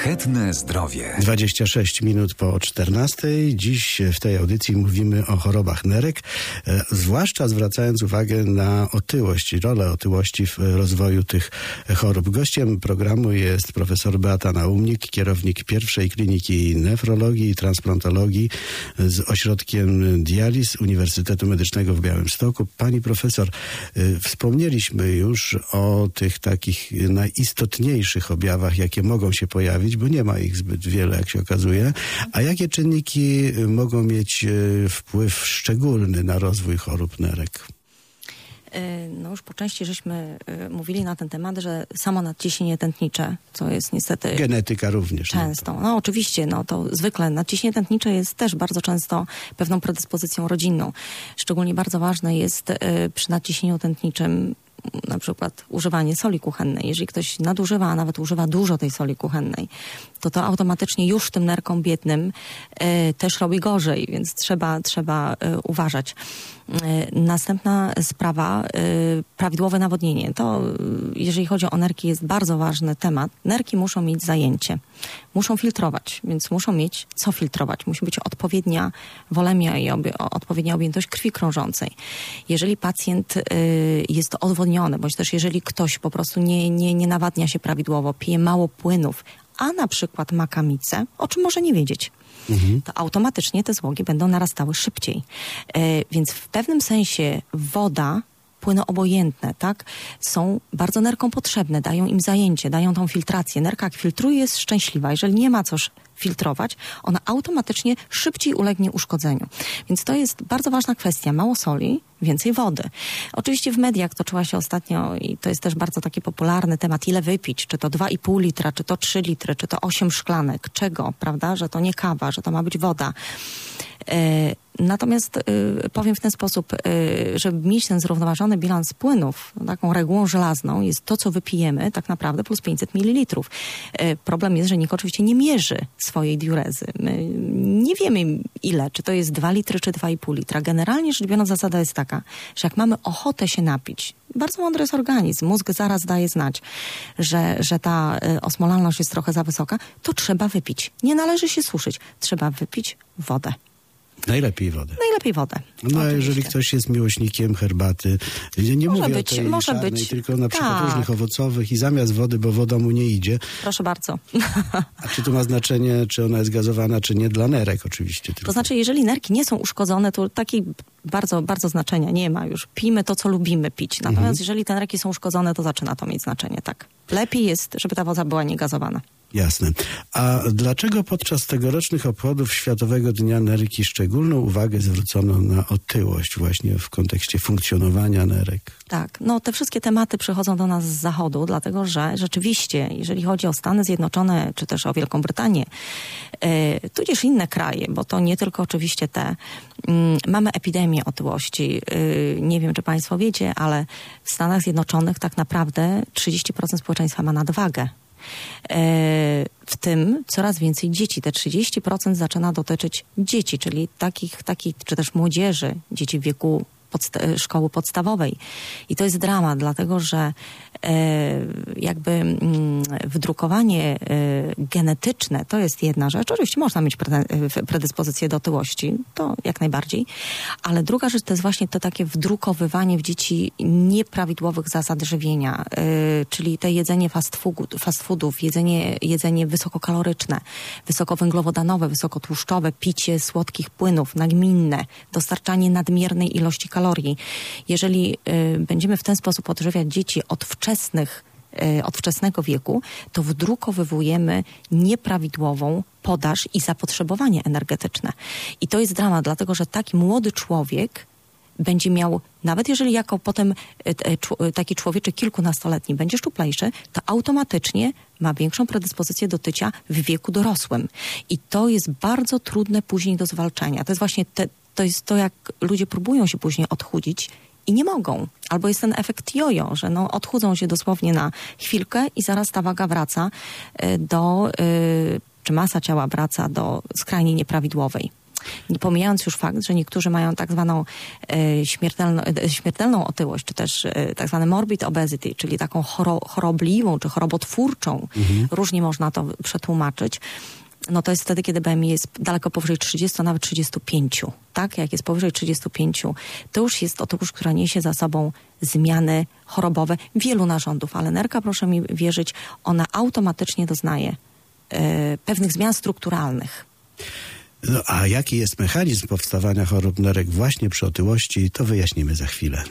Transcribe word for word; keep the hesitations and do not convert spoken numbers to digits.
Szlachetne zdrowie. dwadzieścia sześć minut po czternastej. Dziś w tej audycji mówimy o chorobach nerek, e, zwłaszcza zwracając uwagę na otyłość, rolę otyłości w rozwoju tych chorób. Gościem programu jest profesor Beata Naumnik, kierownik pierwszej kliniki nefrologii i transplantologii z ośrodkiem Dializ Uniwersytetu Medycznego w Białymstoku. Pani profesor, e, wspomnieliśmy już o tych takich najistotniejszych objawach, jakie mogą się pojawić, bo nie ma ich zbyt wiele, jak się okazuje. A jakie czynniki mogą mieć wpływ szczególny na rozwój chorób nerek? No już po części żeśmy mówili na ten temat, że samo nadciśnienie tętnicze, co jest niestety... Genetyka również. Często. No oczywiście, no to zwykle nadciśnienie tętnicze jest też bardzo często pewną predyspozycją rodzinną. Szczególnie bardzo ważne jest przy nadciśnieniu tętniczym na przykład używanie soli kuchennej. Jeżeli ktoś nadużywa, a nawet używa dużo tej soli kuchennej, to to automatycznie już tym nerkom biednym y, też robi gorzej, więc trzeba, trzeba y, uważać. Y, następna sprawa, y, prawidłowe nawodnienie. To y, jeżeli chodzi o nerki, jest bardzo ważny temat. Nerki muszą mieć zajęcie. Muszą filtrować, więc muszą mieć co filtrować. Musi być odpowiednia wolemia i obie, odpowiednia objętość krwi krążącej. Jeżeli pacjent y, jest odwodniony, bądź też jeżeli ktoś po prostu nie, nie, nie nawadnia się prawidłowo, pije mało płynów, a na przykład ma kamicę, o czym może nie wiedzieć, mhm. to automatycznie te złogi będą narastały szybciej. Y, więc w pewnym sensie woda, płyny obojętne, tak, są bardzo nerkom potrzebne, dają im zajęcie, dają tą filtrację. Nerka jak filtruje, jest szczęśliwa. Jeżeli nie ma coś filtrować, ona automatycznie szybciej ulegnie uszkodzeniu. Więc to jest bardzo ważna kwestia. Mało soli, więcej wody. Oczywiście w mediach toczyła się ostatnio, i to jest też bardzo taki popularny temat, ile wypić, czy to dwa i pół litra, czy to trzy litry, czy to osiem szklanek, czego, prawda, że to nie kawa, że to ma być woda. E, natomiast e, powiem w ten sposób, e, żeby mieć ten zrównoważony bilans płynów, taką regułą żelazną jest to, co wypijemy tak naprawdę plus pięćset mililitrów. E, problem jest, że nikt oczywiście nie mierzy swojej diurezy. My nie wiemy ile, czy to jest dwa litry, czy dwa i pół litra. Generalnie rzecz biorąc zasada jest taka, że jak mamy ochotę się napić, bardzo mądry jest organizm, mózg zaraz daje znać, że, że ta y, osmolalność jest trochę za wysoka, to trzeba wypić. Nie należy się suszyć. Trzeba wypić wodę. Najlepiej wodę. Najlepiej wodę. No a jeżeli ktoś jest miłośnikiem herbaty, nie, nie może mówię być, o tej może czarnej, być. tylko na przykład tak. różnych owocowych i zamiast wody, bo woda mu nie idzie. Proszę bardzo. A czy tu ma znaczenie, czy ona jest gazowana, czy nie, dla nerek oczywiście. Tylko. To znaczy, jeżeli nerki nie są uszkodzone, to takiej bardzo, bardzo znaczenia nie ma już. Pijmy to, co lubimy pić. Natomiast mhm. jeżeli te nerki są uszkodzone, to zaczyna to mieć znaczenie, tak. Lepiej jest, żeby ta woda była niegazowana. Jasne. A dlaczego podczas tegorocznych obchodów Światowego Dnia Nerki szczególną uwagę zwrócono na otyłość właśnie w kontekście funkcjonowania nerek? Tak, no te wszystkie tematy przychodzą do nas z zachodu, dlatego że rzeczywiście, jeżeli chodzi o Stany Zjednoczone, czy też o Wielką Brytanię, yy, tudzież inne kraje, bo to nie tylko oczywiście te, yy, mamy epidemię otyłości. Yy, nie wiem, czy państwo wiecie, ale w Stanach Zjednoczonych tak naprawdę trzydzieści procent społeczeństwa ma nadwagę. W tym coraz więcej dzieci. Te trzydzieści procent zaczyna dotyczyć dzieci, czyli takich, takich czy też młodzieży, dzieci w wieku podsta- szkoły podstawowej. I to jest dramat, dlatego że e, jakby m, wydrukowanie e, genetyczne to jest jedna rzecz. Oczywiście można mieć pre- predyspozycję do otyłości, to jak najbardziej, ale druga rzecz to jest właśnie to takie wdrukowywanie w dzieci nieprawidłowych zasad żywienia, e, czyli te jedzenie fast, food, fast foodów, jedzenie, jedzenie wysokokaloryczne, wysokowęglowodanowe, wysokotłuszczowe, picie słodkich płynów, nagminne, dostarczanie nadmiernej ilości kalorii. Jeżeli y, będziemy w ten sposób odżywiać dzieci od wczesnych, y, od wczesnego wieku, to wdrukowywujemy nieprawidłową podaż i zapotrzebowanie energetyczne. I to jest dramat, dlatego że taki młody człowiek będzie miał, nawet jeżeli jako potem taki człowieczek kilkunastoletni będzie szczuplejszy, to automatycznie ma większą predyspozycję do tycia w wieku dorosłym. I to jest bardzo trudne później do zwalczenia. To jest właśnie te, to jest to, jak ludzie próbują się później odchudzić i nie mogą. Albo jest ten efekt jojo, że no, odchudzą się dosłownie na chwilkę i zaraz ta waga wraca do, czy masa ciała wraca do skrajnie nieprawidłowej. Nie pomijając już fakt, że niektórzy mają tak zwaną e, śmiertelno, e, śmiertelną otyłość, czy też e, tak zwane morbid obesity, czyli taką choro, chorobliwą, czy chorobotwórczą, mhm. różnie można to przetłumaczyć, no to jest wtedy, kiedy B M I jest daleko powyżej trzydziestu, nawet trzydziestu pięciu. Tak? Jak jest powyżej trzydziestu pięciu, to już jest otyłość, która niesie za sobą zmiany chorobowe wielu narządów, ale nerka, proszę mi wierzyć, ona automatycznie doznaje e, pewnych zmian strukturalnych. No a jaki jest mechanizm powstawania chorób nerek właśnie przy otyłości, to wyjaśnimy za chwilę.